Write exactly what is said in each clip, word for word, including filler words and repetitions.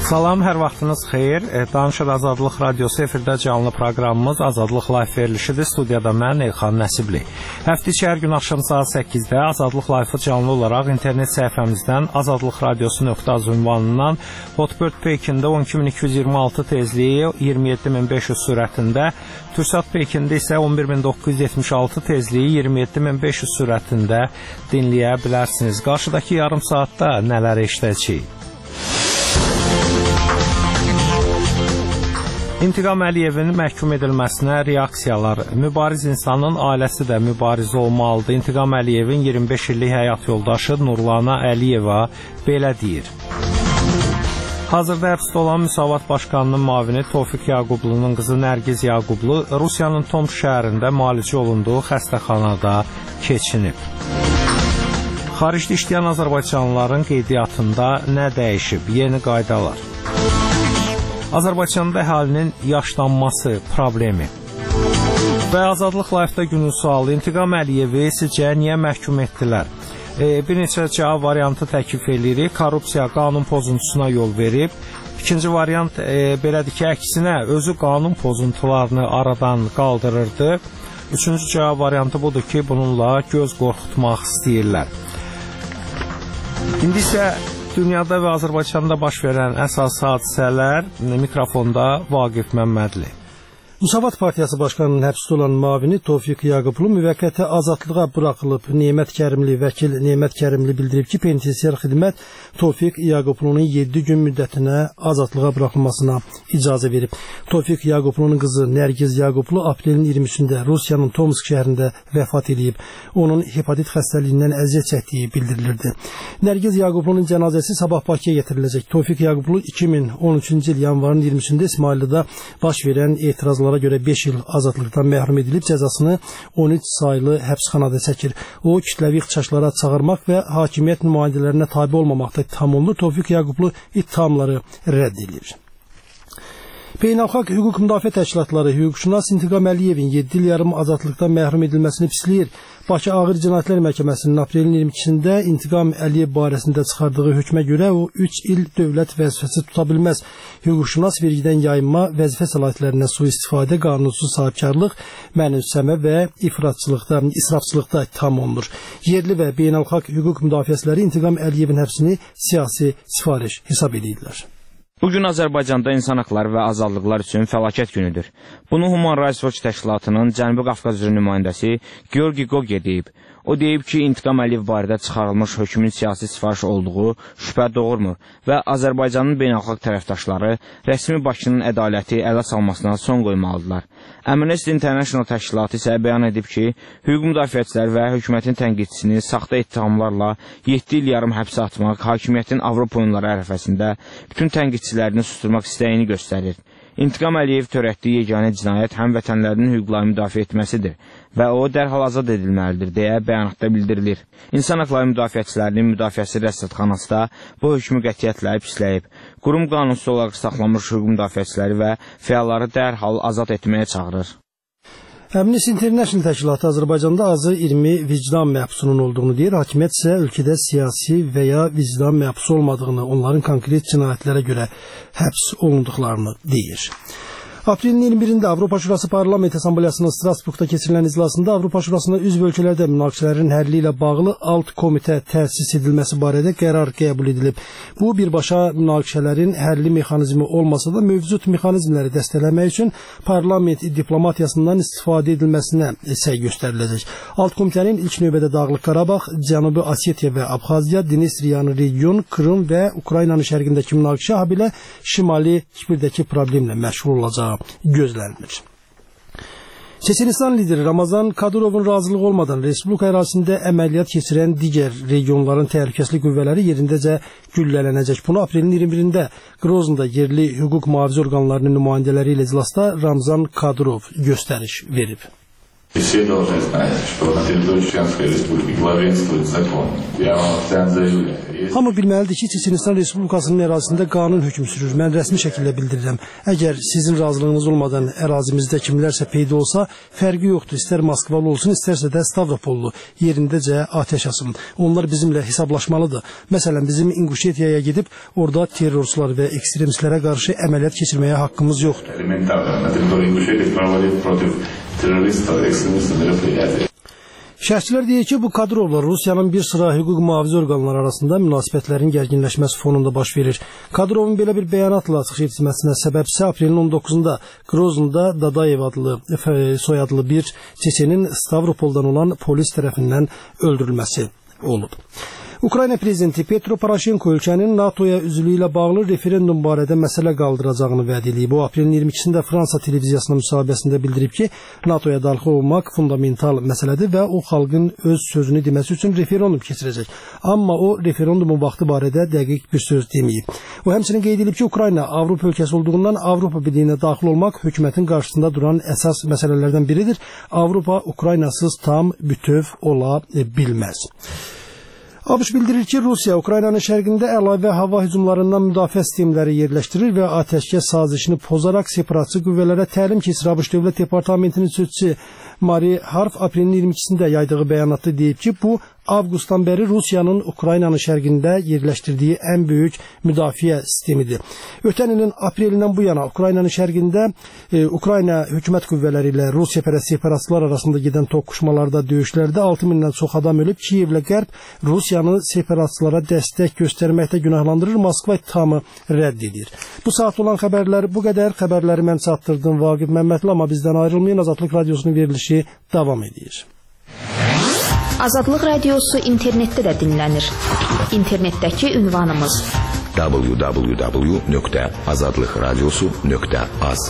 Salam, hər vaxtınız xeyir. Danışır Azadlıq Radiosu efirdə canlı proqramımız Azadlıq Live verilişidir. Studiyada mən Elxan Nəsibli. Həftə içi hər gün axşam saat səkkizdə Azadlıq Live-ı canlı olaraq internet səhifəmizdən azadlıq radiosu nöqtə az ünvanından Hotbird Pekində on iki min iki yüz iyirmi altı tezliyi iyirmi yeddi min beş yüz sürətində, Türksat Pekində isə on bir min doqquz yüz yetmiş altı tezliyi iyirmi yeddi min beş yüz sürətində dinləyə bilərsiniz. Qarşıdakı yarım saatda nələr eşidəcəyik? İntiqam Əliyevin məhkum edilməsinə reaksiyalar. Mübariz insanın ailəsi də mübariz olmalıdır. İntiqam Əliyevin iyirmi beş illik həyat yoldaşı Nurlana Əliyeva belə deyir. Hazırda həbsdə olan Müsavat Başqanının müavini Tofiq Yaqublu'nun qızı Nərgiz Yaqublu Rusiyanın Tomsk şəhərində müalicə olunduğu xəstəxanada keçinib. Xaricdə işləyən azərbaycanlıların qeydiyyatında nə dəyişib? Yeni qaydalar. Azərbaycanda əhalinin yaşlanması problemi. Və Azadlıq Live-da günün sualı, İntiqam Əliyevi sizcə niyə məhkum etdilər? E, bir neçə cavab variantı təklif edirik. Korrupsiya qanun pozuntusuna yol verib. İkinci variant e, belədir ki, əksinə özü qanun pozuntularını aradan qaldırırdı. Üçüncü cavab variantı budur ki, bununla göz qorxutmaq istəyirlər. İndi isə dünyada və Azərbaycanda baş verən əsas hadisələr, mikrofonda Vaqif Məmmədli. Müsavat Partiyası Başqanının həbsdə olan müavini Tofiq Yaqublu müvəqqəti azadlığa buraxılıb. Nemət Kərimli vəkil Nemət Kərimli bildirib ki, penitensiar xidmət Tofiq Yaqublunun yeddi gün müddətinə azadlığa buraxılmasına icazə verib. Tofiq Yaqublunun qızı Nərgiz Yaqublu aprelin iyirmi üçündə Rusiyanın Tomsk şəhərində vəfat edib. Onun hepatit xəstəliyindən əziyyət çəkdiyi bildirilirdi. Nərgiz Yaqublunun cənazəsi sabah Bakıya gətiriləcək. Tofiq Yaqublu iki min on üçüncü il yanvarın iyirmi üçündə İsmaillidə baş verən etirazlar görə beş il azadlıqdan məhrum edilib, cəzasını on üç saylı həbsxanada çəkir. O, kütləvi ixtişaşlara çağırmaq və hakimiyyət nümayəndələrinə tabe olmamaqda ittiham olunur. Tofiq Yaqublu ittihamları rədd edilir. Beynəlxalq hüquq müdafiə təşkilatları hüquqşünas İntiqam Əliyevin yeddi il yarım azadlıqdan məhrum edilməsini pisləyir. Bakı Ağır Cinayətlər Məhkəməsinin aprelin iyirmi ikisində İntiqam Əliyev barəsində çıxardığı hökmə görə o üç il dövlət vəzifəsi tuta bilməz. Hüquqşünas vergidən yayınma, vəzifə səlahiyyətlərindən sui-istifadə, qanunsuz sahibkarlıq, mənimsəmə və ifratçılıqda, israfçılıqda ittiham olunur. Yerli və beynəlxalq hüquq müdafiəçiləri İntiqam Əliyevin həbsini siyasi sifariş hesab edirlər. Bugün Azərbaycanda insan haqları və azadlıqlar üçün fəlakət günüdür. Bunu Human Rights Watch təşkilatının Cənubi Qafqaz üzrə nümayəndəsi Georgi Goge deyib. O deyib ki, İntiqam Əliyev barədə çıxarılmış hökmün siyasi sifariş olduğu şübhə doğurmur və Azərbaycanın beynəlxalq tərəfdaşları rəsmi Bakının ədaləti ələ salmasına son qoymalıdırlar. Amnesty International təşkilatı isə bəyan edib ki, hüquq müdafiəçilər və hökumətin tənqidçisini saxta ittihamlarla yeddi il yarım həbsə atmaq hakimiyyətin Avropa oyunları ərəfəsində bütün tənqidçilərini susturmaq istəyini göstərir. İntiqam Əliyev törətdiyi yeganə cinayət həmvətənlərinin hüquqlarını müdafiə etməsidir və o dərhal azad edilməlidir deyə bəyanatda bildirilir. İnsan haqları müdafiəçilərinin müdafiəsi rəsədxanası da bu hökmü qətiyyətlə pisləyib. Qurum qanunsuz olaraq saxlanmış hüquq müdafiəçiləri və fəalları dərhal azad etməyə çağırır. Amnesty International təşkilatı Azərbaycanda azı iyirmi vicdan məhbusunun olduğunu deyir. Hakimiyyət isə ölkədə siyasi və ya vicdan məhbusu olmadığını, onların konkret cinayətlərə görə həbs olunduqlarını deyir. Aprelin iyirmi birində Avropa Şurası Parlament Assambleyasının Strasburqda keçirilən iclasında Avropa Şurasında üzv ölkələrdə münaqişələrin həlli ilə bağlı alt komitə təsis edilməsi barədə qərar qəbul edilib. Bu, birbaşa münaqişələrin həlli mexanizmi olmasa da mövcud mexanizmləri dəstəkləmək üçün parlament diplomatiyasından istifadə edilməsinə səy göstəriləcək. Alt komitənin ilk növbədə Dağlıq Qarabağ, Cənubi Osetiya və Abxaziya, Dnestriyanı region, Krım və Ukraynanın şərqindəki münaqişə, habelə Şimali Kipirdəki problemlə məşğul olacağı gözlənilir. Çeçenistan lideri Ramazan Kadyrovun razılığı olmadan Respublika ərazisində əməliyyat keçirən digər regionların təhlükəsizlik qüvvələri yerindəcə güllələnəcək. Bunu aprelin iyirmi birində Qroznda yerli hüquq mühafizə orqanlarının nümayəndələri ilə iclasda Ramzan Kadyrov göstəriş verib. Все должны знать, что на территории Чеченской Республики главенствует закон. Я вам официально заявляю. Hamı bilməlidir ki, Çeçenistan Respublikasının ərazisində qanun hökm sürür. Mən rəsmi şəkildə bildirirəm. Əgər sizin razılığınız olmadan ərazimizdə kimlərsə peyda olsa, fərqi yoxdur. İstər Moskvalı olsun, istərsə də Stavropollu yerindəcə atəş açın. Onlar bizimlə hesablaşmalıdır. Məsələn, bizim İnguşetiyaya gedib orada terrorçular və ekstremistlərə qarşı əməliyyat keçirməyə haqqımız yoxdur. Элементарно. На территории Ингушетии проводить против террористов, экстремистов мероприятия. Şərhçilər deyir ki, bu kadrovlar Rusiyanın bir sıra hüquq mühafizə orqanları arasında münasibətlərin gərginləşməsi fonunda baş verir. Kadrovun belə bir bəyanatla çıxış etməsinə səbəbsə aprelin on doqquzunda Groznda Dadayev adlı soyadlı bir Çeçenin Stavropoldan olan polis tərəfindən öldürülməsi olub. Ukrayna prezidenti Petro Poroshenko ölkənin NATOya üzvlüyü ilə bağlı referendum barədə məsələ qaldıracağını vəd edib. O, aprelin iyirmi ikisində Fransa televiziyasının müsahibəsində bildirib ki, NATOya daxil olmaq fundamental məsələdir və o xalqın öz sözünü deməsi üçün referendum keçirəcək. Amma o, referendumun vaxtı barədə dəqiq bir söz deməyib. O, həmçinin qeyd edib ki, Ukrayna Avropa ölkəsi olduğundan Avropa Birliyinə daxil olmaq hökumətin qarşısında duran əsas məsələlərdən biridir. Avropa Ukraynasız tam bütöv ola bilməz. ABŞ bildirir ki, Rusiya Ukraynanın şərqində əlavə hava hücumlarından müdafiə sistemləri yerləşdirir və atəşkəs sazişini pozaraq separatçı qüvvələrə təlim keçir. ABŞ Dövlət Departamentinin sözçüsü Mari Harf aprelin iyirmi ikisində yaydığı bəyanatda deyib ki, bu avqustdan bəri Rusiyanın Ukraynanın şərqində yerləşdirdiyi ən böyük müdafiə sistemidir. Ötən ilin aprelindən bu yana Ukraynanın şərqində e, Ukrayna hökumət qüvvələri ilə Rusiya pərəst separatçılar arasında gedən toqquşmalarda, döyüşlərdə altı mindən çox adam ölüb. Kiyevlə Qərb Rusiyanı separatçılara dəstək göstərməkdə günahlandırır, Moskva ittihamı rədd edir. Bu saat olan xəbərlər bu qədər. Xəbərləri mən çatdırdım Vaqif Məmmədli, amma bizdən ayrılmayın. Azadlıq Radiosunun verilişi davam edir. Azadlıq Radiosu internetdə də dinlənir. İnternetdəki ünvanımız w w w nöqtə azadlıq radiosu nöqtə az.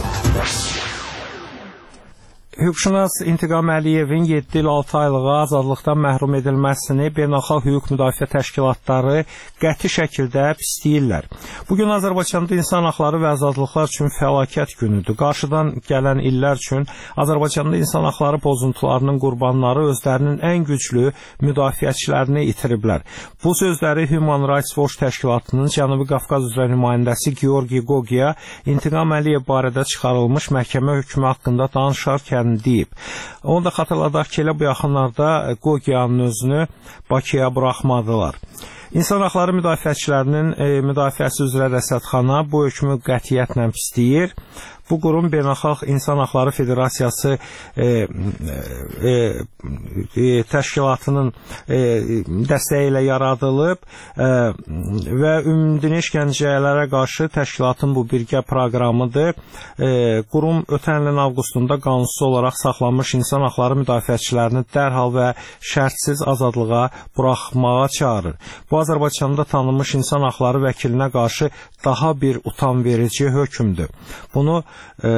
Hüquqşünas İntiqam Əliyevin yeddi il altı aylığa azadlıqdan məhrum edilməsini beynəlxalq hüquq müdafiə təşkilatları qəti şəkildə pisləyirlər. Bugün Azərbaycanda insan haqları və azadlıqlar üçün fəlakət günüdür. Qarşıdan gələn illər üçün Azərbaycanda insan haqları pozuntularının qurbanları özlərinin ən güclü müdafiəçilərini itiriblər. Bu sözləri Human Rights Watch təşkilatının Cənubi Qafqaz üzrə nümayəndəsi Georgi Gogia İntiqam Əliyev barədə çıxarılmış məhkəmə hökmü haqqında danışarkən deyib. Onu da xatırladaq ki, elə bu yaxınlarda Gogia'nın özünü Bakıya buraxmadılar. İnsan haqları müdafiəçilərinin e, müdafiəsi üzrə rəsədxana bu hökmü qətiyyətlə pisləyir. Bu qurum Beynəlxalq İnsan Haqları Federasiyası e, e, e, təşkilatının e, dəstəyi ilə yaradılıb e, və ümumdünya işgəncələrə qarşı təşkilatın bu birgə proqramıdır. E, qurum ötən ilin avqustunda qanunsuz olaraq saxlanmış insan haqları müdafiəçilərini dərhal və şərtsiz azadlığa buraxmağa çağırır. Bu Azərbaycanda tanınmış insan haqları vəkilinə qarşı daha bir utanverici hökmdür. Bunu e,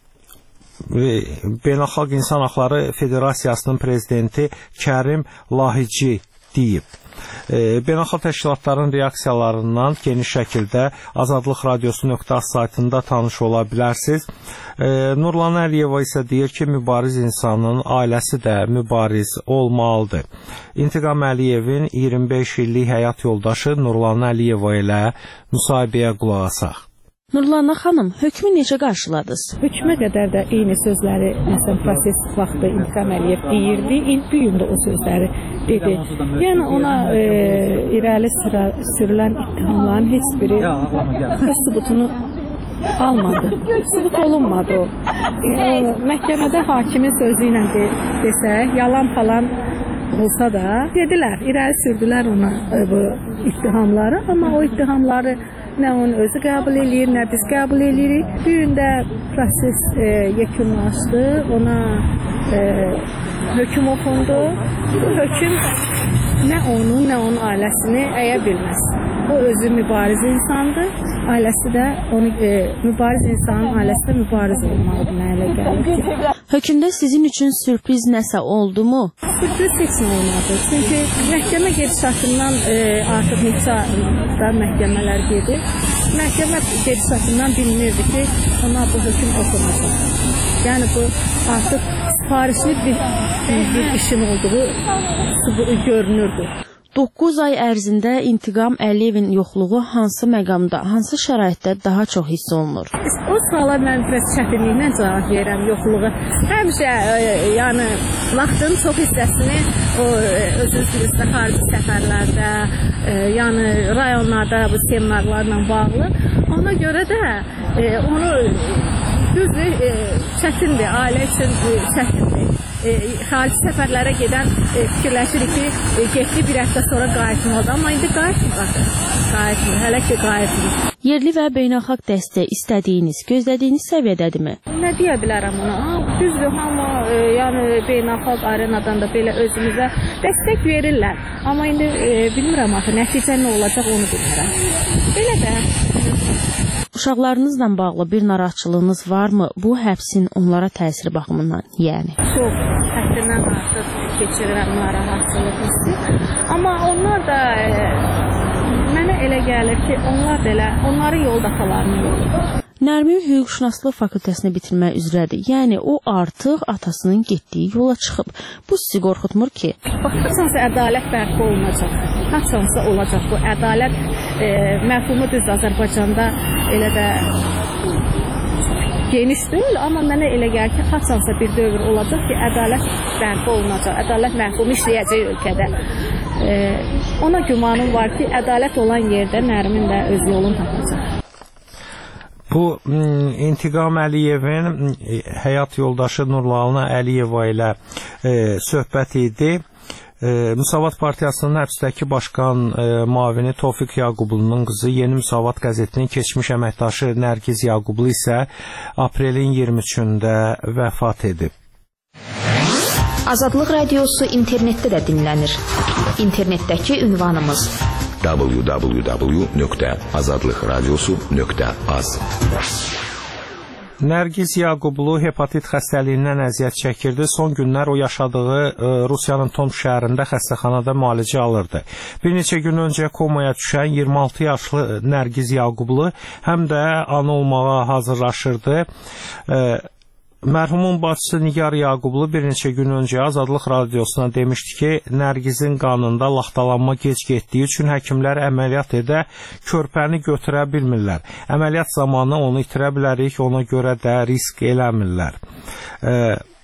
Beynəlxalq İnsan Haqları Federasiyasının prezidenti Kərim Lahici deyib. E, Beynəlxalq təşkilatların reaksiyalarından geniş şəkildə azadlıq radiosu nöqtə az saytında tanış ola bilərsiniz. E, Nurlan Əliyeva isə deyir ki, mübariz insanın ailəsi də mübariz olmalıdır. İntiqam Əliyevin iyirmi beş illik həyat yoldaşı Nurlan Əliyeva ilə müsahibəyə qulaq asaq. Nurlanna xanım, hökmü necə qarşıladınız? Hökmə qədər də eyni sözləri, məsələn, proses vaxtı İntiqam Əliyev deyirdi, bu gün də o sözləri dedi. Yəni ona e, irəli sıra sürülən ittihamların heç biri sübutunu almadı, sübut olunmadı o. E, məhkəmədə hakimin sözü ilə de, desək, yalan falan olsa da dedilər, irəli sürdülər ona e, bu ittihamları, amma o ittihamları nə onu özü qəbul edir, nə biz qəbul edirik. Bu gün də proses e, yekunlaşdı, ona e, hökm oxundu. Bu hökm nə onu, nə onun ailəsini əyə bilməz. O özü mübariz insandır, ailəsi də onu e, mübariz insanın ailəsi də mübariz olmalıdır, nə elə gəlir ki. Hökmdə sizin üçün sürpriz nəsə oldu mu? Sürpriz heç nə olmadı. Çünki məhkəmə gedişatından e, artıq neçə da məhkəmələr gedir. Məhkəmə gedişatından bilinirdi ki, ona bu hökm oxunacaq. Yəni bu artıq sifarişli bir, bir işin olduğu görünürdü. doqquz ay ərzində İntiqam Əliyevin yoxluğu hansı məqamda, hansı şəraitdə daha çox hiss olunur? O suala mən biraz çətinliklə cavab verirəm yoxluğu. Həmişə e, yəni vaxtın çox hissəsini o özünüz bilirsiniz xarici səfərlərdə, e, yəni rayonlarda bu seminarlarla bağlı. Ona görə də e, onu düzdür, e, çətindir, ailə üçün e, çətindir. E, xarici səfərlərə gedən e, fikirləşirik ki, e, getdi bir həftə sonra qayıtmalıdır, amma indi qayıtmır. Qayıtmır, hələ ki qayıtmır. Yerli və beynəlxalq dəstək istədiyiniz, gözlədiyiniz səviyyədədirmi? Nə deyə bilərəm ona? Düzdür, amma e, yəni beynəlxalq arenadan da belə özümüzə dəstək verirlər. Amma indi e, bilmirəm axı, nəticə nə olacaq onu bilmirəm. Belə də. Uşaqlarınızla bağlı bir narahatçılığınız varmı? Bu həbsin onlara təsiri baxımından, yəni? Çox, həddindən artıq keçirirəm narahatçılıq hissi. Amma onlar da e, mənə elə gəlir ki, onlar da elə, onların yolu da atalarının yolu. Nərmin hüquqşünaslıq fakültəsini bitirmək üzrədir. Yəni o artıq atasının getdiyi yola çıxıb. Bu sizi qorxutmur ki? Bax, haçansa ədalət bərpa olunacaq. Haçansa olacaq bu ədalət e, məfhumu düzdür Azərbaycanda elə də geniş deyil, amma mənə elə gəlir ki, haçansa bir dövr olacaq ki, ədalət bərpa olunacaq. Ədalət məfhumu işləyəcək ölkədə. E, ona gümanım var ki, ədalət olan yerdə Nərmin də öz yolunu tapacaq. Bu İntiqam Əliyevin həyat yoldaşı Nurlalına Əliyeva ilə e, söhbət idi. E, Müsavat Partiyasının həbsdəki başqan e, müavini Tofiq Yaqublu'nun qızı Yeni Müsavat qəzetinin keçmiş əməkdaşı Nərgiz Yaqublu isə aprelin iyirmi üçündə vəfat edib. Azadlıq Radiosu internetdə də dinlənir. İnternetdəki ünvanımız w w w nöqtə azadlıq radiosu nöqtə az. Nərgiz Yaqublu hepatit xəstəliyindən əziyyət çəkirdi. Son günlər o yaşadığı e, Rusiyanın Tomsk şəhərində xəstəxanada müalicə alırdı. Bir neçə gün öncə komaya düşən iyirmi altı yaşlı Nərgiz Yaqublu həm də ana olmağa hazırlaşırdı. E, Mərhumun bacısı Nigar Yaqublu bir neçə gün öncə Azadlıq Radiosuna demişdi ki, Nərgizin qanında laxtalanma gec getdiyi üçün həkimlər əməliyyat edə körpəni götürə bilmirlər. Əməliyyat zamanı onu itirə bilərik, ona görə də risk eləmirlər. E,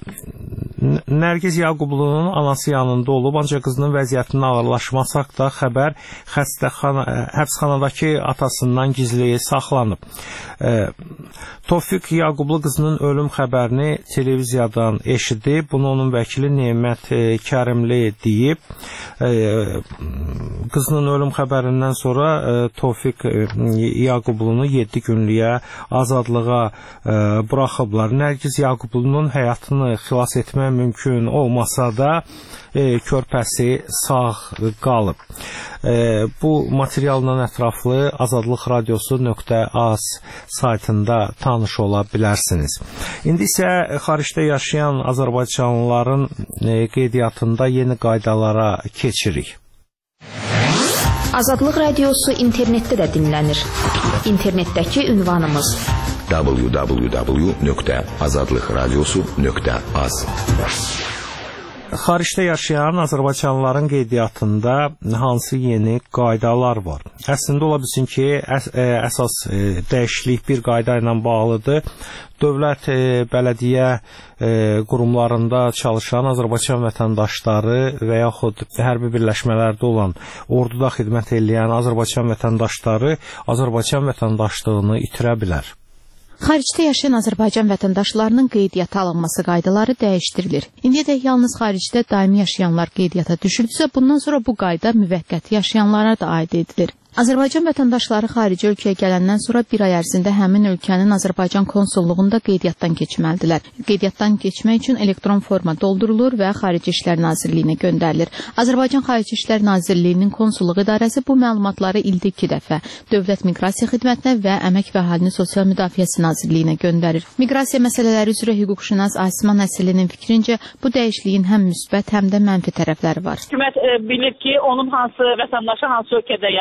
Nərgiz Yaqublu'nun anası yanında olub, ancaq qızının vəziyyətinin ağırlaşmasaq da xəbər xəstəxana, həbsxanadakı atasından gizli saxlanıb. E, Tofiq Yaqublu qızının ölüm xəbərini televiziyadan eşidib, bunu onun vəkili Nemət e, Kərimli deyib. E, qızının ölüm xəbərindən sonra e, Tofiq e, Yaqublu'nu yeddi günlüyə azadlığa e, buraxıblar. Nərgiz Yaqublu'nun həyatını xilas etmək mümkün olmasa da e, körpəsi sağ qalıb. E, bu materialdan ətraflı azadlıq radiosu nöqtə az saytında tanış ola bilərsiniz. İndi isə xaricdə yaşayan azərbaycanlıların e, qeydiyyatında yeni qaydalara keçirik. Azadlıq Radiosu internetdə də dinlənir. İnternetdəki ünvanımız w w w nöqtə azadlıq radiosu nöqtə az. Xaricdə yaşayan azərbaycanlıların qeydiyyatında hansı yeni qaydalar var? Əslində ola bilsin ki, əs əsas e, dəyişiklik bir qayda ilə bağlıdır. Dövlət e, bələdiyyə e, qurumlarında çalışan Azərbaycan vətəndaşları və yaxud hərbi birləşmələrdə olan, orduda xidmət edən Azərbaycan vətəndaşları Azərbaycan vətəndaşlığını itirə bilər. Xaricdə yaşayan Azərbaycan vətəndaşlarının qeydiyyata alınması qaydaları dəyişdirilir. İndiyədək yalnız xaricdə daimi yaşayanlar qeydiyyata düşürdüsə, bundan sonra bu qayda müvəqqəti yaşayanlara da aid edilir. Azərbaycan vətəndaşları xarici ölkəyə gələndən sonra bir ay ərzində həmin ölkənin Azərbaycan konsulluğunda qeydiyyatdan keçməlidirlər. Qeydiyyatdan keçmək üçün elektron forma doldurulur və Xarici İşlər Nazirliyinə göndərilir. Azərbaycan Xarici İşlər Nazirliyinin konsulluq idarəsi bu məlumatları ildə iki dəfə Dövlət Miqrasiya Xidmətinə və Əmək və Əhalinin Sosial Müdafiəsi Nazirliyinə göndərir. Miqrasiya məsələləri üzrə hüquqşünas Asiman Əsəlinin fikrincə bu dəyişikliyin həm müsbət, həm də mənfi tərəfləri var. Hökumət e, bilir ki, onun hansı vətəndaşı hansı ölkədə yaşayır,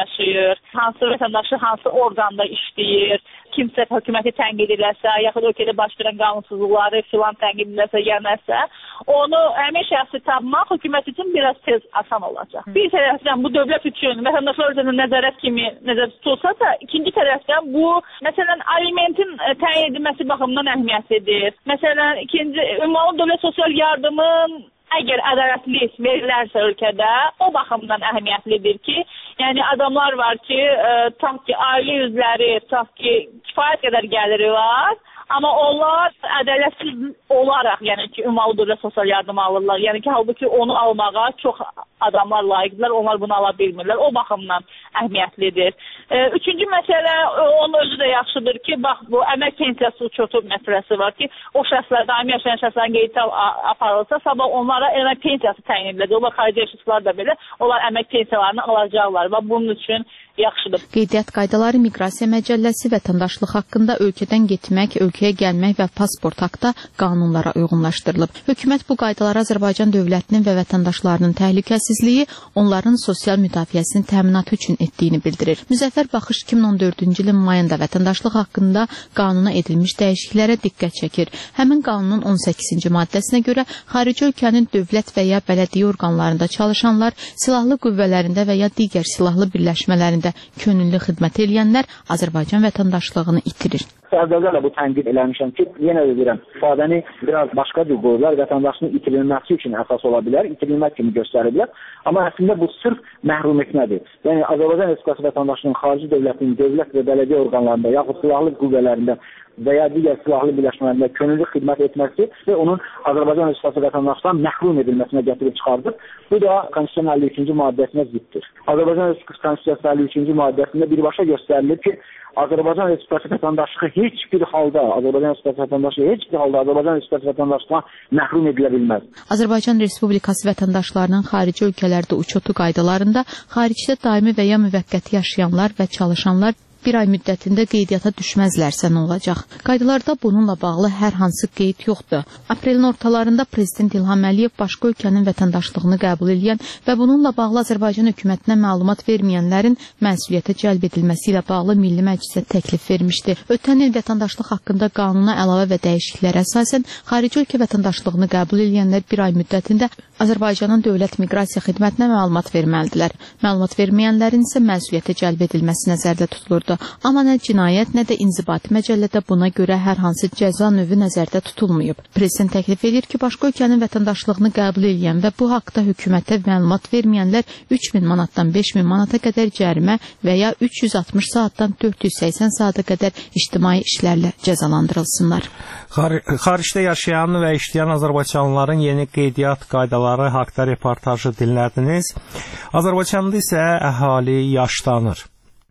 çalışır, hansı vətəndaşı hansı orqanda işləyir, kimsə hökuməti tənqid edilərsə, yaxud ölkədə baş verən qanunsuzluqları filan tənqid edilərsə, gəlməzsə, onu həmin şəxsi tapmaq hökumət üçün biraz tez asan olacaq. Bir tərəfdən bu dövlət üçün vətəndaşlar üzərində nəzarət kimi nəzərdə tutulsa da, ikinci tərəfdən bu, məsələn, alimentin təyin edilməsi baxımından əhəmiyyətlidir. Məsələn, ikinci, ümumi dövlət sosial yardımın əgər ədalətli verilərsə ölkədə, o baxımdan əhəmiyyətlidir ki, yəni adamlar var ki, e, tutaq ki, ailə üzvləri, tutaq ki, kifayət qədər gəliri var, amma onlar ədalətsiz olaraq, yəni ki, ümumi dövlət sosial yardım alırlar. Yəni ki, halbuki onu almağa çox adamlar layiqdirlər, onlar bunu ala bilmirlər. O baxımdan əhəmiyyətlidir. E, üçüncü məsələ, onun özü də yaxşıdır ki, bax, bu əmək pensiyası uçotu məsələsi var ki, o şəxslər, daimi yaşayan şəxslərin qeydə aparılsa, sabah onlara əmək pensiyası təyin ediləcək. Onlar xarici yaşayanlar da belə, onlar əmək pensiyalarını alacaqlar və bunun üçün yaxşıdır. Qeydiyyat qaydaları Miqrasiya Məcəlləsi vətəndaşlıq haqqında ölkədən getmək, ölkəyə gəlmək və pasport haqqında qanunlara uyğunlaşdırılıb. Hökumət bu qaydaları Azərbaycan dövlətinin və vətəndaşlarının təhlükəsizliyi, onların sosial müdafiəsinin təminatı üçün etdiyini bildirir. Müzəffər Baxış iki min on dördüncü ilin mayında vətəndaşlıq haqqında qanuna edilmiş dəyişikliklərə diqqət çəkir. Həmin qanunun on səkkizinci maddəsinə görə xarici ölkənin dövlət və ya bələdiyyə orqanlarında çalışanlar, silahlı qüvvələrində və ya digər silahlı birləşmələrində könüllü xidmət edənlər Azərbaycan vətəndaşlığını itirir. Əvvəldə bu tənqid eləmişəm ki, yenə də deyirəm, ifadəni biraz başqa cür qoyurlar, vətəndaşın itirilməsi üçün əsas ola bilər, itirilmək kimi göstəriblər. Amma əslində bu sırf məhrum etmədir. Yəni Azərbaycan Respublikası vətəndaşının xarici dövlətin dövlət və bələdiyyə orqanlarında yaxud silahlı qüvvələrində və ya digər silahlı birləşmələrində könüllü xidmət etməsi və onun Azərbaycan Respublikası vətəndaşlarından məhrum edilməsinə gətirib çıxardır. Bu da Konstitusiyyanın əlli üçüncü maddəsinə ziddir. Azərbaycan Respublikası Konstitusiyasının əlli üçüncü maddəsində birbaşa göstərilir ki, Azərbaycan Respublikası vətəndaşlığı heç bir halda, Azərbaycan Respublikası vətəndaşlığı heç bir halda Azərbaycan Respublikası vətəndaşlığına məhrum edilə bilməz. Azərbaycan Respublikası vətəndaşlarının xarici ölkələrdə uçotu qaydalarında xaricdə daimi və ya müvəqqəti yaşayanlar və çalışanlar bir ay müddətində qeydiyyata düşməzlərsə nə olacaq? Qaydalarda bununla bağlı hər hansı qeyd yoxdur. Aprelin ortalarında Prezident İlham Əliyev başqa ölkənin vətəndaşlığını qəbul edən və bununla bağlı Azərbaycan hökumətinə məlumat verməyənlərin məsuliyyətə cəlb edilməsi ilə bağlı Milli Məclisə təklif vermişdi. Ötən il vətəndaşlıq haqqında qanuna əlavə və dəyişikliklərə əsasən xarici ölkə vətəndaşlığını qəbul edənlər bir ay müddətində Azərbaycanın Dövlət Miqrasiya Xidmətinə məlumat verməlidirlər. Məlumat verməyənlərin isə məsuliyyətə cəlb edilməsi nəzərdə tutulurdu. Amma nə cinayət, nə də inzibati məcəllədə buna görə hər hansı cəza növü nəzərdə tutulmayıb. Prezident təklif edir ki, başqa ölkənin vətəndaşlığını qəbul edən və bu haqda hökumətə məlumat verməyənlər üç min manatdan beş min manata qədər cərimə və ya üç yüz altmış saatdan dörd yüz səksən saata qədər ictimai işlərlə cəzalandırılsınlar. Xar xaricdə yaşayan və işləyən azərbaycanlıların yeni qeydiyyat qaydaları haqqında reportajı dinlədiniz. Azərbaycanda isə əhali yaşlanır.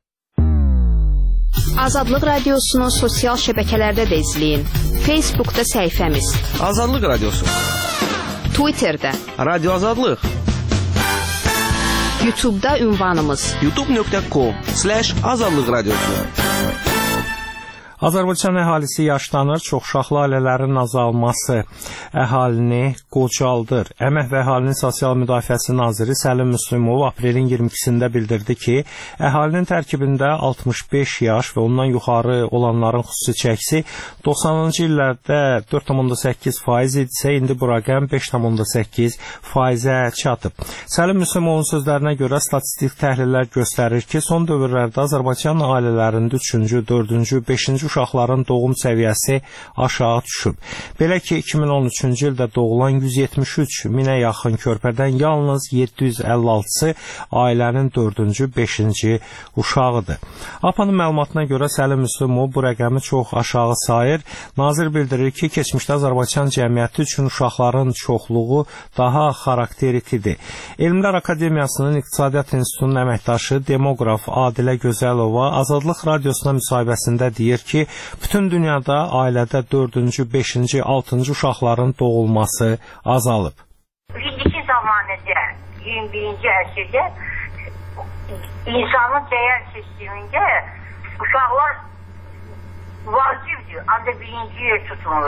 Azadlıq Radiosunu sosial şəbəkələrdə də izləyin. Facebookda səhifəmiz Azadlıq Radiosu, Twitterdə Radio Azadlıq, YouTube'da ünvanımız youtube nöqtə com slash azadlıq radiosu. Azərbaycan əhalisi yaşlanır, çoxuşaqlı ailələrin azalması əhalini qocaldır. Əmək və Əhalinin Sosial Müdafiəsi naziri Səlim Müslümov aprelin iyirmi ikisində bildirdi ki, əhalinin tərkibində altmış beş yaş və ondan yuxarı olanların xüsusi çəkisi doxsanıncı illərdə dörd tam səkkiz faiz idisə, indi bu rəqəm beş tam səkkiz faizə çatıb. Səlim Müslümovun sözlərinə görə statistik təhlillər göstərir ki, son dövrlərdə Azərbaycan ailələrində üçüncü, dördüncü, beşinci uşaqların doğum səviyyəsi aşağı düşüb. Belə ki, iki min on üçüncü ildə doğulan yüz yetmiş üç minə yaxın körpədən yalnız yeddi yüz əlli altısı ailənin dördüncü, beşinci uşağıdır. A P A-nın məlumatına görə Səlim Müslümov bu rəqəmi çox aşağı sayır. Nazir bildirir ki, keçmişdə Azərbaycan cəmiyyəti üçün uşaqların çoxluğu daha xarakterikidir. Elmlər Akademiyasının İqtisadiyyat İnstitutunun əməkdaşı demoqraf Adilə Gözəlova Azadlıq Radiosuna müsahibəsində deyir ki, bütün dünyada ailədə dördüncü, beşinci, altıncı uşaqların doğulması azalıb. İndiki zamanədə, iyirmi birinci əsrdə insanın dəyər sistemində uşaqlar vacibdir, ancaq birinci yer tutunurlar.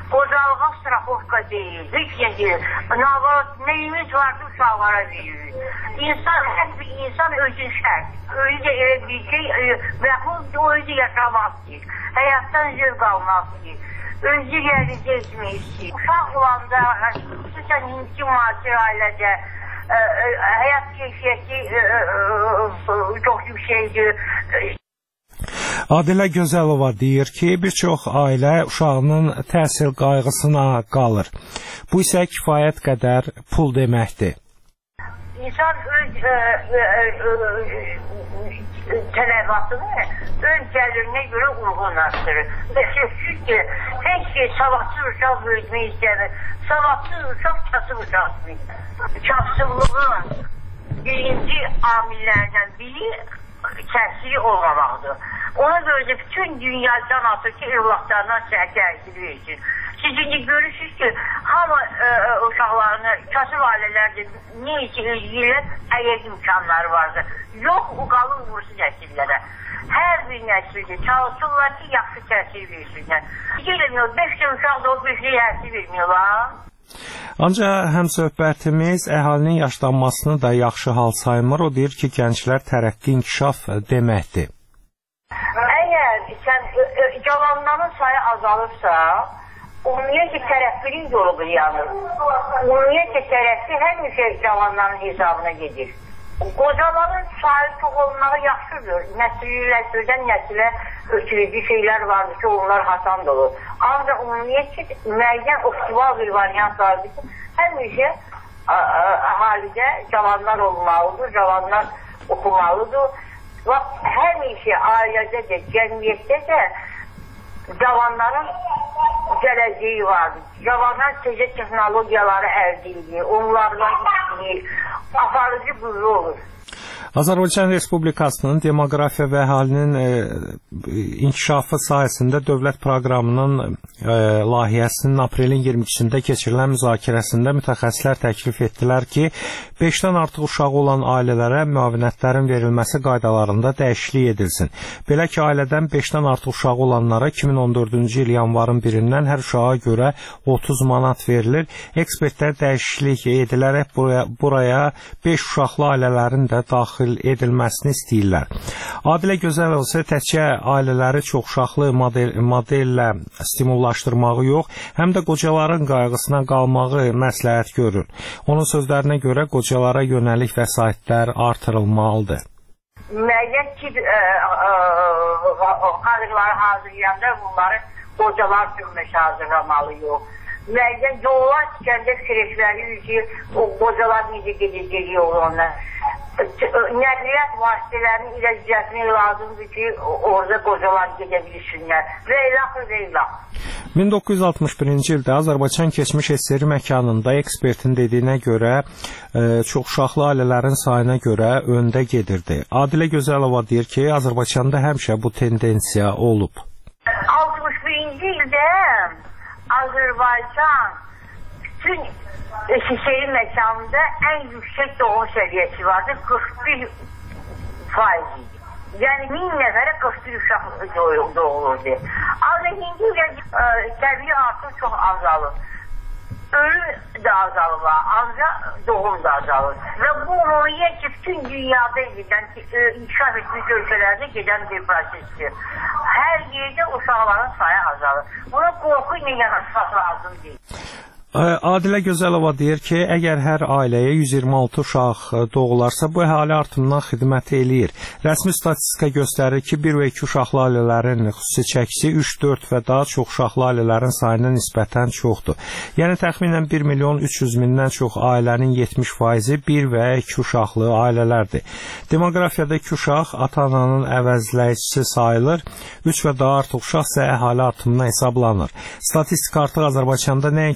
Qocalığa straxovka deyil, heç nə deyil. Nəyimiz vardı uşaqlara verir. İnsan, hər bir insan özün şərt. Özü də elə bir şey, məxluq o özü yaşamaq istəyir. Həyatdan zövq almaq istəyir. Özü realizə etmək istəyir. Uşaq olanda, xüsusən indiki müasir ailədə həyat keyfiyyəti çox yüksəkdir. Adilə Gözəlova deyir ki, bir çox ailə uşağının təhsil qayğısına qalır. Bu isə kifayət qədər pul deməkdir. İnsan öz tələbatını öz gəlirinə görə uyğunlaşdırır. Şübhəsiz ki, heç ki, savadsız uşaq böyütmək istəmir. Savadsız uşaq kasıb uşaqdır. Kasıblığın birinci amillərdən biri təhsili olmamaqdır. Ona görə də bütün dünya can atır ki, evlatlarına təhsil versin. Siz indi görürsünüz ki, hamı uşaqlarını, kasıb ailələrdə nə üçün özgürlər, əgər imkanları vardır. Yox, o qalın vursun nəsillərə. Hər bir nəsildir, çalışırlar ki, yaxşı təhsil versinlər. Gelmiyor, beş də uşaq da o beş də təhsil vermiyorlar. Ancaq həmsöhbətimiz əhalinin yaşlanmasını da yaxşı hal saymır. O deyir ki, gənclər tərəqqi inkişaf deməkdir. Əgər sən cavanların sayı azalırsa, ümumiyyətlə tərəqqinin yolu yanır. Ümumiyyətlə tərəqqi həmişə cavanların hesabına gedir. Qocaların sayı çox olmağı yaxşıdır. Nəsilləşdirdən nəsilə ötürücü şeylər vardır ki, onlar hasan olur. Ancaq ümumiyyətlə müəyyən optimal bir variant vardır ki, həmişə əhalidə cavanlar olmalıdır, cavanlar oxumalıdır. Və həmişə ailədə də, cəmiyyətdə də cavanların gələcəyi vardır. Cavanlar tezə texnologiyaları əldə edir, onlardan istəyir, aparıcı qüvvə olur. Azərbaycan Respublikasının demoqrafiya və əhalinin e, inkişafı sayəsində dövlət proqramının e, layihəsinin aprelin iyirmi ikisində keçirilən müzakirəsində mütəxəssislər təklif etdilər ki, beşdən artıq uşağı olan ailələrə müavinətlərin verilməsi qaydalarında dəyişiklik edilsin. Belə ki, ailədən beşdən artıq uşağı olanlara iki min on dördüncü il yanvarın birindən hər uşağa görə otuz manat verilir. Ekspertlər dəyişiklik edilərək buraya, buraya beş uşaqlı ailələrin də daxil edilməsini istəyirlər. Adilə Gözəlova isə təkcə ailələri çoxuşaqlı model, modellə stimullaşdırmağı yox, həm də qocaların qayğısına qalmağı məsləhət görür. Onun sözlərinə görə qocalara yönəlik vəsaitlər artırılmalıdır. Müəyyən ki, kadrları hazırlayanda bunları qocalar cümləsi hazırlamalı yox. Müəyyən yollar tikəndə kreşləri üzür, o qocalar necə gedəcək yollarına. Nəqliyyat vasitələrini ilə düzəltmək lazımdır ki, orada qocalar gedə bilsinlər. Və ilaxır və ilax. min doqquz yüz altmış birinci ildə Azərbaycan keçmiş S S R məkanında ekspertin dediyinə görə e, çoxuşaqlı ailələrin sayına görə öndə gedirdi. Adilə Gözəlova deyir ki, Azərbaycanda həmişə bu tendensiya olub. altmış birinci ildə Azərbaycan bütün S S R məkanında ən yüksək doğum səviyyəsi vardı, qırx bir faiz idi. Yəni min nəfərə qırx bir uşaq doğulurdu. Ancaq indi ilə təbii artıq çox azalır. Ölüm də azalır, ancaq doğum da azalır. Və bu ümumiyyətlə bütün dünyada gedən, inkişaf etmiş ölkələrdə gedən bir prosesdir. Hər yerdə uşaqların sayı azalır. Buna qorxu ilə yanaşmaq lazım deyil. Adilə Gözəlova deyir ki, əgər hər ailəyə yüz iyirmi altı uşaq doğularsa, bu əhali artımından xidmət eləyir. Rəsmi statistika göstərir ki, bir və iki uşaqlı ailələrin xüsusi çəkisi üç dörd və daha çox uşaqlı ailələrin sayına nisbətən çoxdur. Yəni təxminən bir milyon üç yüz mindən çox ailənin yetmiş faizi bir və iki uşaqlı ailələrdir. Demoqrafiyada iki uşaq ata-ananın əvəzləyicisi sayılır, üç və daha artıq uşaq isə əhali artımına hesablanır. Statistika artıq Azərbaycanda nəinki qocalanma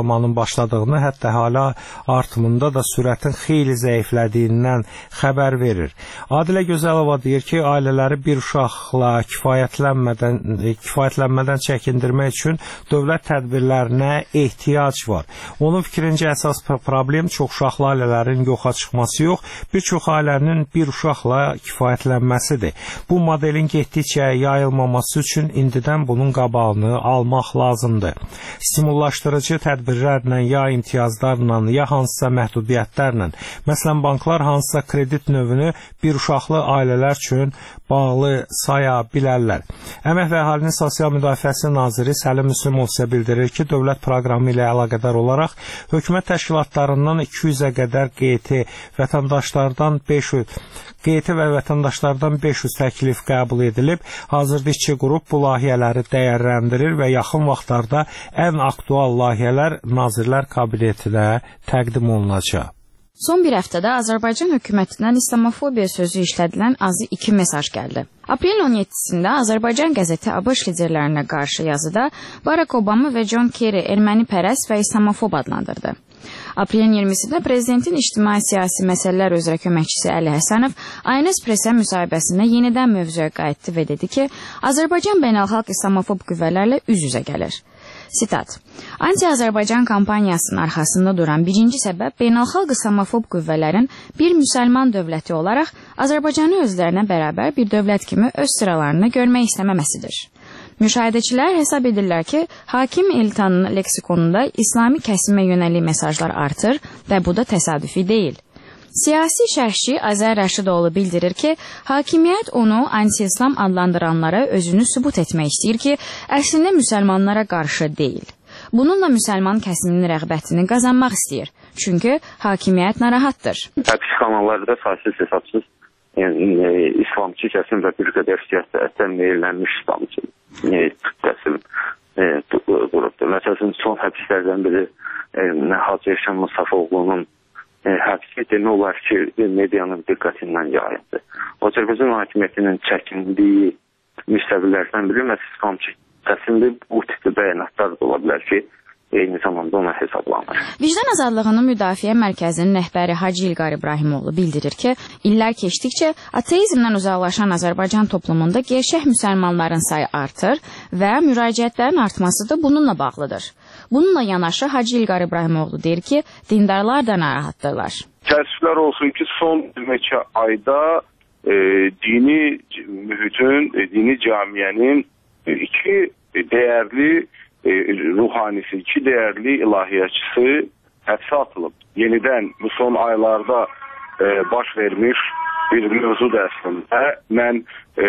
azalmanın başladığını, hətta hala artımında da sürətin xeyli zəiflədiyindən xəbər verir. Adilə Gözəlova deyir ki, ailələri bir uşaqla kifayətlənmədən, kifayətlənmədən çəkindirmək üçün dövlət tədbirlərinə ehtiyac var. Onun fikrincə əsas problem çoxuşaqlı ailələrin yoxa çıxması yox, bir çox ailənin bir uşaqla kifayətlənməsidir. Bu modelin getdikcə yayılmaması üçün indidən bunun qabağını almaq lazımdır. Stimullaşdırıcı tədbirlərlə, ya imtiyazlarla, ya hansısa məhdudiyyətlərlə, məsələn, banklar hansısa kredit növünü bir uşaqlı ailələr üçün bağlı saya bilərlər. Əmək və Əhalinin Sosial Müdafiəsi Naziri Səlim Müslümov isə bildirir ki, dövlət proqramı ilə əlaqədar olaraq hökumət təşkilatlarından iki yüzə qədər Q T vətəndaşlardan beş yüz Q T və vətəndaşlardan beş yüz təklif qəbul edilib. Hazırda işçi qrup bu layihələri dəyərləndirir və yaxın vaxtlarda ən aktual layihələr Nazirlər Kabinetinə təqdim olunacaq. Son bir həftədə Azərbaycan hökumətindən İslamofobiya sözü işlədilən azı iki mesaj gəldi. Aprelin on yeddisində Azərbaycan qəzeti ABŞ liderlərinə qarşı yazıda Barack Obama və John Kerry erməni pərəst və islamofob adlandırdı. Aprelin iyirmisində Prezidentin ictimai siyasi məsələlər üzrə köməkçisi Əli Həsənov I N S Press-ə müsahibəsində yenidən mövzuya qayıtdı və dedi ki, Azərbaycan beynəlxalq islamofob qüvvələrlə üz-üzə gəlir. Sitat: Anti-Azərbaycan kampaniyasının arxasında duran birinci səbəb beynəlxalq islamofob qüvvələrin bir müsəlman dövləti olaraq Azərbaycanı özlərinə bərabər bir dövlət kimi öz sıralarını görmək istəməməsidir. Müşahidəçilər hesab edirlər ki, hakim elitanın leksikonunda İslami kəsimə yönəlik mesajlar artır və bu da təsadüfi deyil. Siyasi şərhçi Azər Rəşidoğlu bildirir ki, hakimiyyət onu anti-İslam adlandıranlara özünü sübut etmək istəyir ki, əslində müsəlmanlara qarşı deyil. Bununla müsəlman kəsiminin rəğbətini qazanmaq istəyir. Çünki hakimiyyət narahatdır. Həbs kanallarda saysız hesabsız yəni, e, İslamçı kəsim və bir qədər siyasətdən meyillənmiş İslamçı e, kəsim e, qrupdur. Məsələn, son həbslərdən biri e, Hacı Eşən Mustafoğlu'nun E, həbsi demək olar ki, medianın diqqətindən yayındı. Azərbaycan hakimiyyətinin çəkindiyi müstəvilərdən biri məhz İslamçı kəsimli bu tipli bəyanatlar da ola bilər ki, eyni zamanda ona hesablanır. Vicdan Azadlığının Müdafiə Mərkəzinin rəhbəri Hacı İlqar İbrahimoğlu bildirir ki, illər keçdikcə ateizmdən uzaqlaşan Azərbaycan toplumunda gerçək müsəlmanların sayı artır və müraciətlərin artması da bununla bağlıdır. Bununla yanaşı Hacı İlqar İbrahimoğlu deyir ki, dindarlar da narahatdırlar. Təəssüflər olsun ki, son bir neçə ayda e, dini mühitin, e, dini camiyənin e, iki dəyərli e, ruhanisi, iki dəyərli ilahiyyatçısı həbsə atılıb. Yenidən bu son aylarda e, baş vermiş bir mövzudur əslində. Mən e,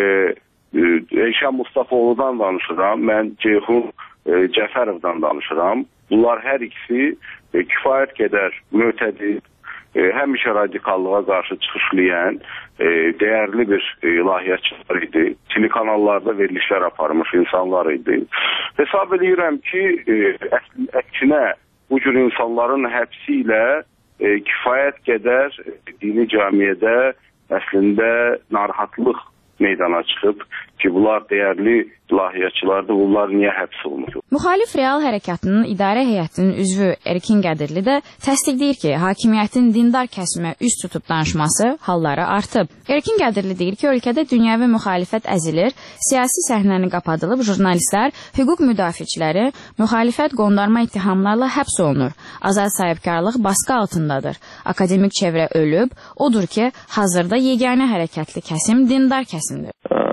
Eşən Mustafoğlu'dan danışıram, mən Ceyhun e, Cəfərovdan danışıram. Bunlar hər ikisi e, kifayət qədər mötədil, e, həmişə radikallığa qarşı çıxışlayan e, dəyərli bir e, ilahiyyatçılar idi. Telekanallarda verilişlər aparmış insanlar idi. Hesab edirəm ki, e, əksinə bu cür insanların həbsi ilə e, kifayət qədər e, dini cəmiyyədə əslində narahatlıq meydana çıxıb ki, bunlar dəyərli ilahiyyatçılardır, bunlar niyə həbs olunur? Müxalif Real Hərəkatının idarə heyətinin üzvü Erkin Qədirli də təsdiqləyir ki, hakimiyyətin dindar kəsimə üst tutub danışması halları artıb. Erkin Qədirli deyir ki, ölkədə dünyəvi müxalifət əzilir, siyasi səhnəni qapadılıb, jurnalistlər, hüquq müdafiəçiləri müxalifət qondarma ittihamlarla həbs olunur. Azad sahibkarlıq baskı altındadır. Akademik çevrə ölüb, odur ki, hazırda yeganə hərəkətli kəsim dindar kəsimdir.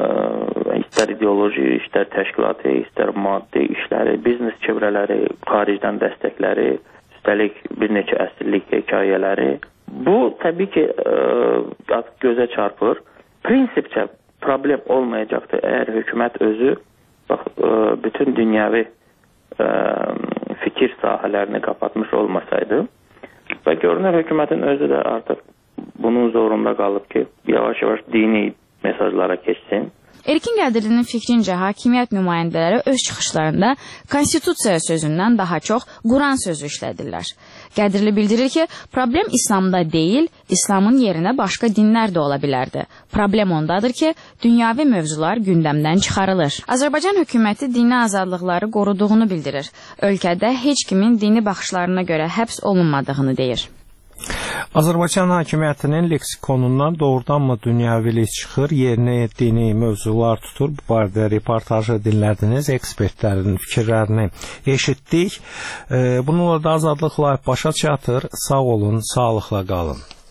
İstər ideoloji, istər təşkilatı, istər maddi işləri, biznes çevrələri, xaricdən dəstəkləri, üstəlik bir neçə əsrlik hekayələri. Bu, təbii ki, ə, gözə çarpır. Prinsipcə problem olmayacaqdır, əgər hökumət özü bax, ə, bütün dünyəvi ə, fikir sahələrini kapatmış olmasaydı və görünür hökumətin özü də artıq bunun zorunda qalıb ki, yavaş-yavaş dini mesajlara keçsin. Erkin Qədirlinin fikrincə hakimiyyət nümayəndələri öz çıxışlarında konstitusiya sözündən daha çox Quran sözü işlədirlər. Qədirli bildirir ki, problem İslamda deyil, İslamın yerinə başqa dinlər də ola bilərdi. Problem ondadır ki, dünyavi mövzular gündəmdən çıxarılır. Azərbaycan hökuməti dini azadlıqları qoruduğunu bildirir. Ölkədə heç kimin dini baxışlarına görə həbs olunmadığını deyir. Azərbaycan hakimiyyətinin leksikonundan doğrudanmı dünyavilik çıxır, yerinə dini mövzular tutur? Bu barədə reportajı dinlədiniz, ekspertlərin fikirlərini eşitdik. Bununla da Azadlıq Live başa çatır. Sağ olun, sağlıqla qalın.